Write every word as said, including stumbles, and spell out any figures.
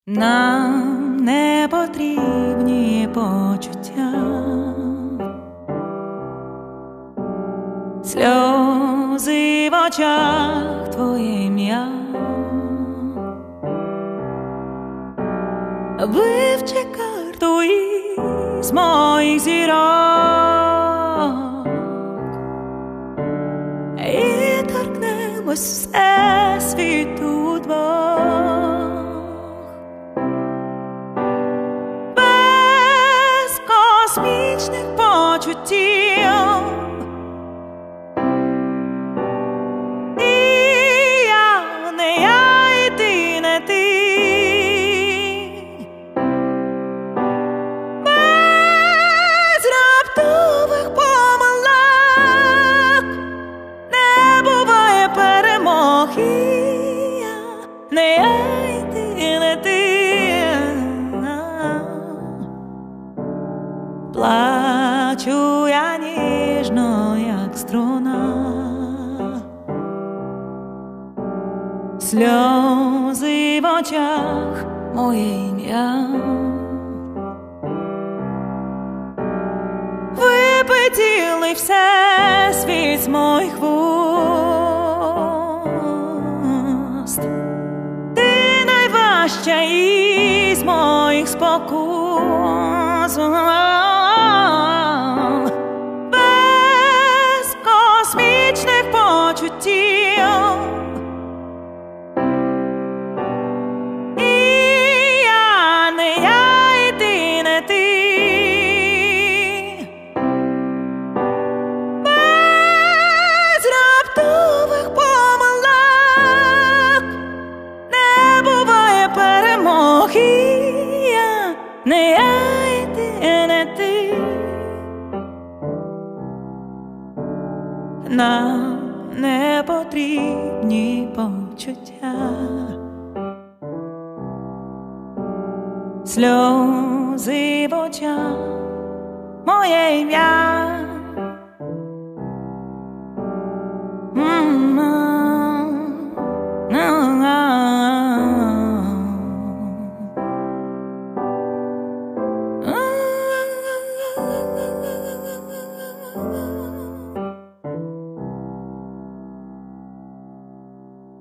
Нам не потрібні почуття, сльози в очах, твоє ім'я. Вивчи карту із моїх зірок і торкнемось всесвіту двох. Без космічних почуттів і я, не я, і ти, не ти. Без раптових помилок не буває перемоги. Не я, і ти, не ти. Плачу я ніжно, як струна, сльози в очах, моє ім'я. Випий цілий всесвіт з моїх вуст. Ти найважча із моїх спокус. Без космічних почуттів і я, не я, і ти, не ти. Без раптових помилок не буває перемоги. Не я, і ти, не ти. Нам не потрібні почуття, сльози в очах, моє ім'я.